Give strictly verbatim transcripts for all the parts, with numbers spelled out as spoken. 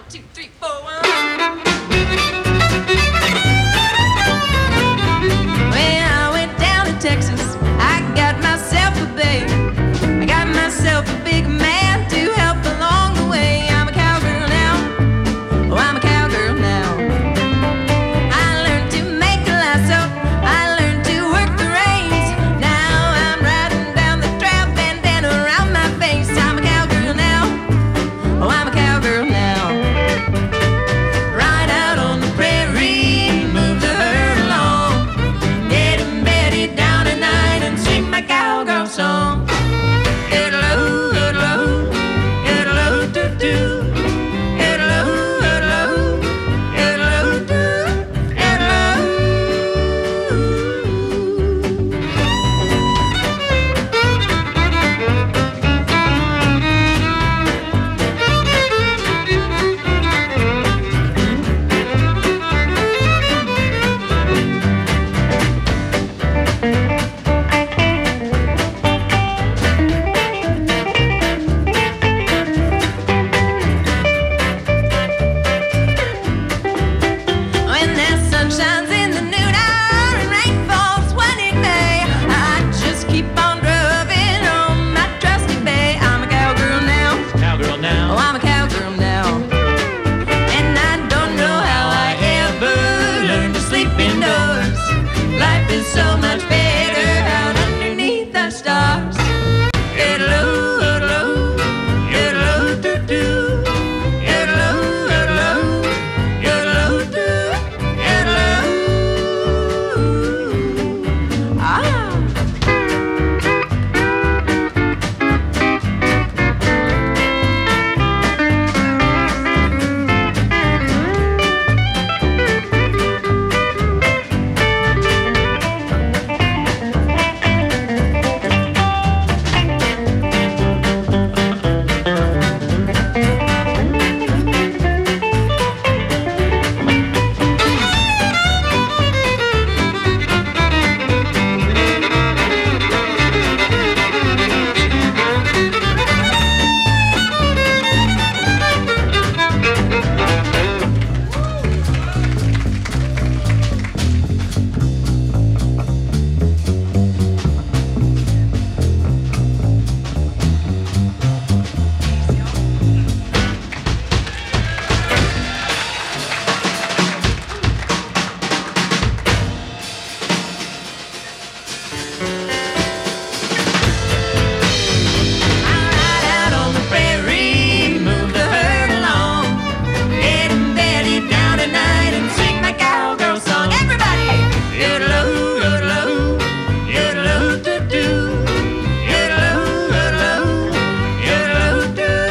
two, three, four, one. When I went down to Texas, I got myself a babe. I got myself a big man to help along the way. I'm a cowgirl now. Oh, I'm a cowgirl now. I learned to make a lasso. I learned to work the reins. Now I'm riding down the trail, bandana around my face. I'm a cowgirl now. Oh, I'm a cowgirl now. Ride out on the prairie, move the herd along. Get em bedded down at night and sing my cowgirl song. Yodeloo, yodeloo, yodeloo, doo-doo. Yodeloo, yodeloo, yodeloo, doo, yodeloo. When the sun shines in the noon hour and rain falls when it may, I just keep on driving on my trusty bay. I'm a cowgirl now. Cowgirl Oh, now. I'm a cowgirl now. And I don't know how I ever learned to sleep indoors. Life is so much better out underneath the stars. Yodeloo, yodeloo, yodeloo, doo-doo. Yodeloo, yodeloo, yodeloo, doo, yodeloo. Ah. Ride out on the prairie, move the herd along. Get em bedded down at night and sing my cowgirl song. Everybody! Yodeloo, yodeloo, yodeloo, doo-doo. Yodeloo, yodeloo, yodeloo, doo,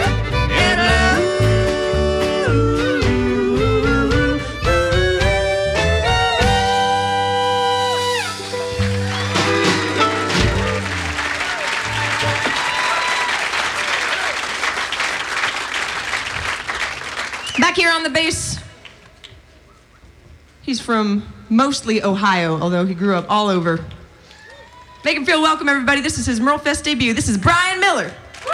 yodeloo. Back here on the bass, he's from mostly Ohio, although he grew up all over. Make him feel welcome, everybody. This is his Merlefest debut. This is Brian Miller.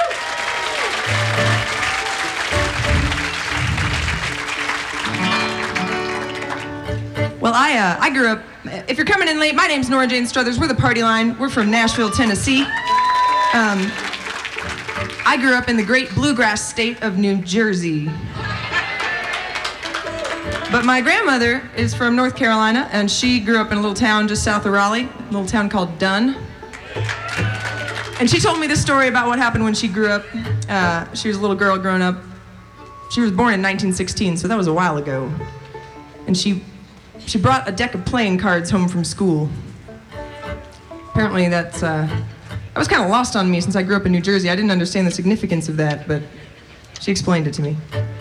Well, I uh, I grew up. If you're coming in late, my name's Nora Jane Struthers. We're the Party Line. We're from Nashville, Tennessee. Um, I grew up in the great bluegrass state of New Jersey. But my grandmother is from North Carolina, and she grew up in a little town just south of Raleigh, a little town called Dunn. And she told me this story about what happened when she grew up. Uh, she was a little girl growing up. She was born in nineteen sixteen, so that was a while ago. And she she brought a deck of playing cards home from school. Apparently that's, uh, that was kind of lost on me since I grew up in New Jersey. I didn't understand the significance of that, but she explained it to me.